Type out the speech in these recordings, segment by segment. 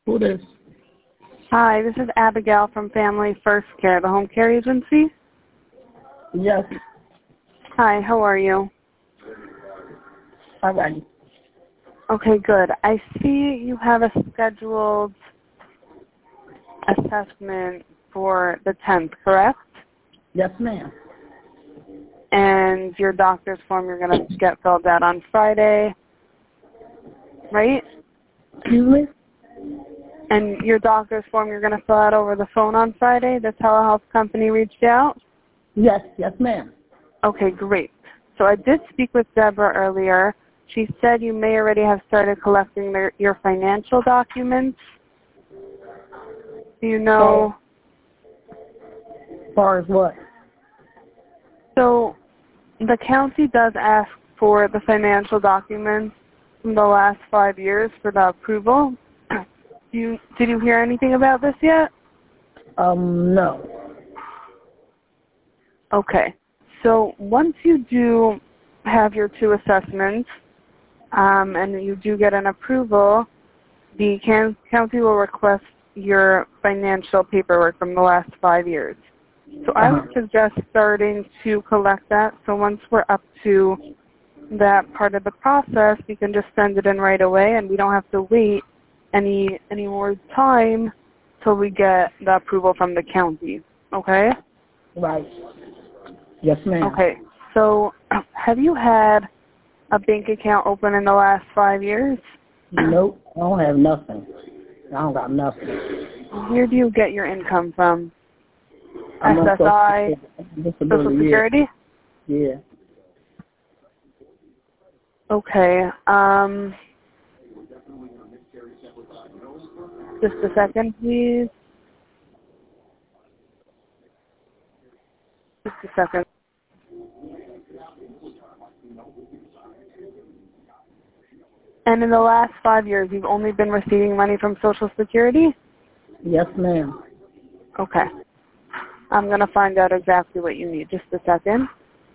Who this? Hi, this is Abigail from Family First Care, the home care agency. Yes. Hi, how are you? All right. Okay, good. I see you have a scheduled assessment for the 10th, correct? Yes, ma'am. And your doctor's form you're going to get filled out on Friday, right? Excuse me? And your doctor's form you're going to fill out over the phone on Friday? The telehealth company reached out? Yes, ma'am. Okay, great. So I did speak with Deborah earlier. She said you may already have started collecting your financial documents. Do you know? As far as what? So the county does ask for the financial documents from the last 5 years for the approval. Did you hear anything about this yet? No. Okay. So once you do have your 2 assessments, and you do get an approval, the county will request your financial paperwork from the last 5 years. So I would suggest starting to collect that. So once we're up to that part of the process, you can just send it in right away, and we don't have to wait any more time till we get the approval from the county. Okay? Right. Yes, ma'am. Okay. So have you had a bank account open in the last 5 years? Nope. I don't have nothing. I don't got nothing. Where do you get your income from? I'm on SSI, Social Security? Yeah. Okay. Just a second, please. Just a second. And in the last 5 years, you've only been receiving money from Social Security? Yes, ma'am. Okay. I'm going to find out exactly what you need. Just a second.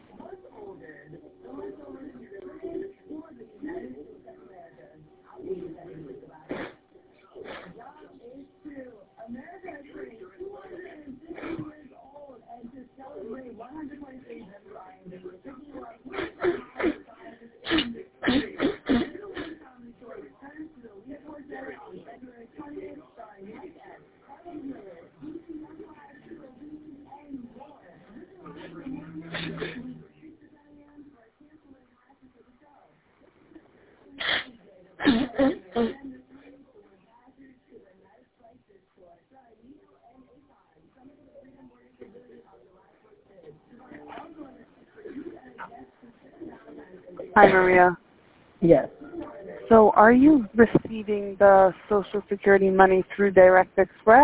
Hi, Maria. Yes. So are you receiving the Social Security money through Direct Express?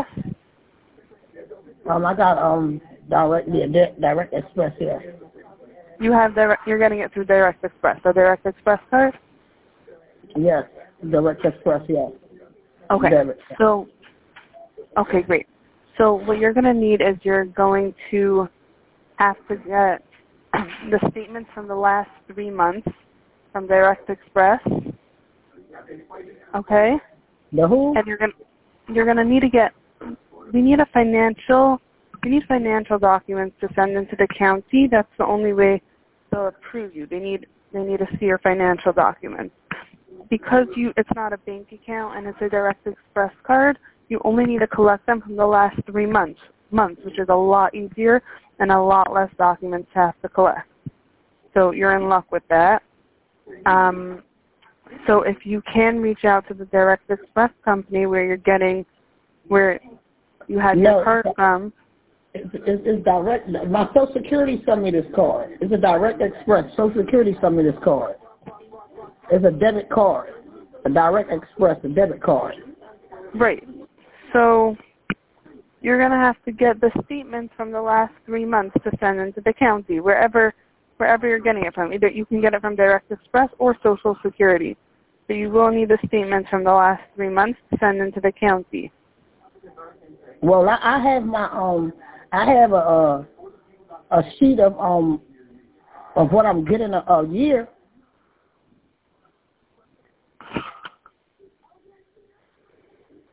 I got Direct Express here. You're getting it through Direct Express, a Direct Express card? Yes. Direct Express, yes. Okay. Debit. So, okay, great. So what you're going to need is you're going to have to get the statements from the last 3 months from Direct Express. Okay? The who? And you're gonna need to get we need financial documents to send into the county. That's the only way they'll approve you. They need to see your financial documents. Because it's not a bank account and it's a Direct Express card, you only need to collect them from the last 3 months, which is a lot easier and a lot less documents to have to collect. So you're in luck with that. So if you can reach out to the Direct Express company where you had your card from. It's direct. My Social Security sent me this card. It's a Direct Express. Social Security sent me this card. It's a debit card. A Direct Express, a debit card. Right. So you're going to have to get the statements from the last 3 months to send into the county, wherever you're getting it from. Either you can get it from Direct Express or Social Security. So you will need the statements from the last 3 months to send into the county. Well, I have I have a sheet of what I'm getting a year.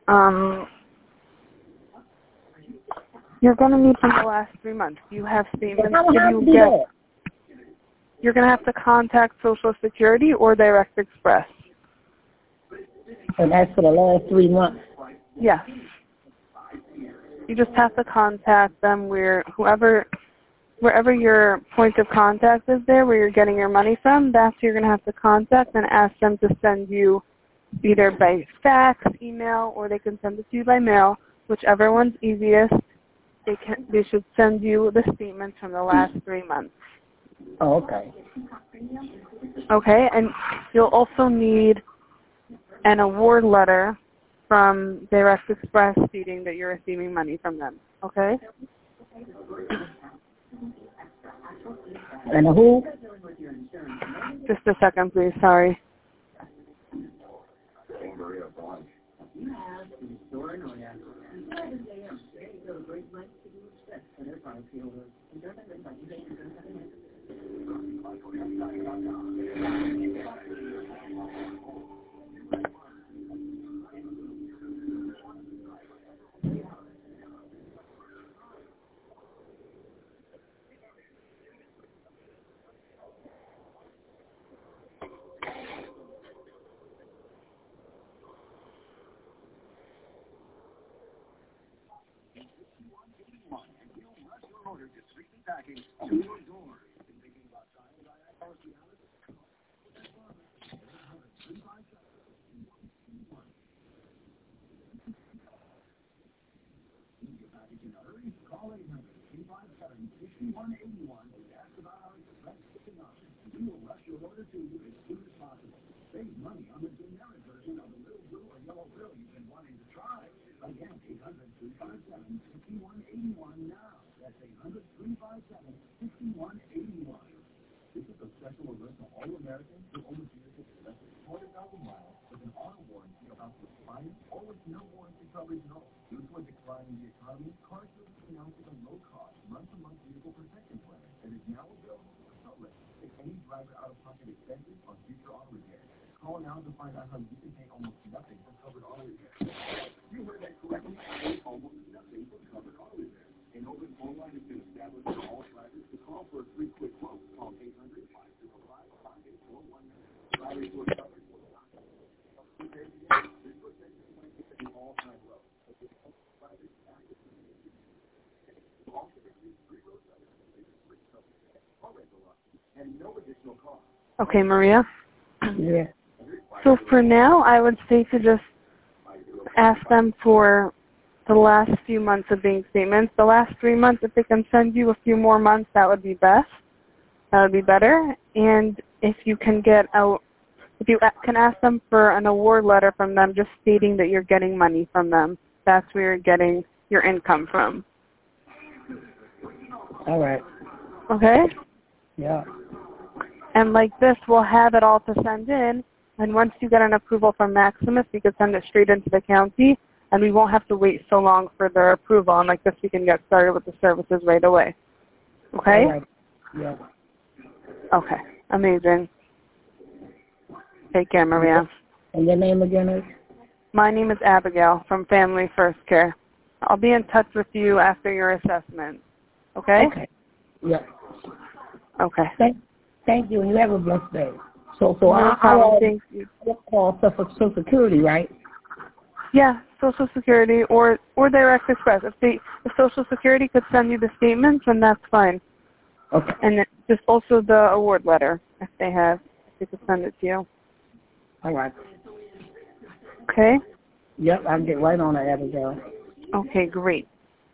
You're going to need from the last 3 months. Do you have statements? How do you do that? You're going to have to contact Social Security or Direct Express. And that's for the last 3 months? Yes. You just have to contact them wherever your point of contact is there, where you're getting your money from, that's who you're going to have to contact and ask them to send you either by fax, email, or they can send it to you by mail, whichever one's easiest. They should send you the statements from the last 3 months. Oh, okay. Okay, and you'll also need an award letter from Direct Express stating that you're receiving money from them. Okay? And who? Just a second, please. Sorry. Okay, Maria? Yeah. So for now, I would say to just ask them for the last few months of bank statements. The last 3 months, if they can send you a few more months, that would be best. That would be better. And if you can if you can ask them for an award letter from them just stating that you're getting money from them. That's where you're getting your income from. All right. Okay? Yeah. And like this, we'll have it all to send in. And once you get an approval from Maximus, you can send it straight into the county. And we won't have to wait so long for their approval. And like this, we can get started with the services right away. Okay? All right. Yeah. Okay. Amazing. Take care, Maria. And your name again is? My name is Abigail from Family First Care. I'll be in touch with you after your assessment. Okay? Okay. Yeah. Okay. Thank you, and you have a blessed day. So Thank you. I'll call Social Security, right? Yeah, Social Security or Direct Express. If Social Security could send you the statements, then that's fine. Okay. And then just also the award letter, if they could send it to you. All right. Okay? Yep, I'll get right on it, Abigail. Okay, great.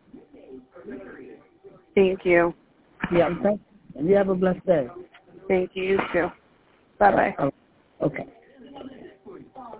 Thank you. Yeah, thank you. And you have a blessed day. Thank you, you too. Bye-bye. Okay.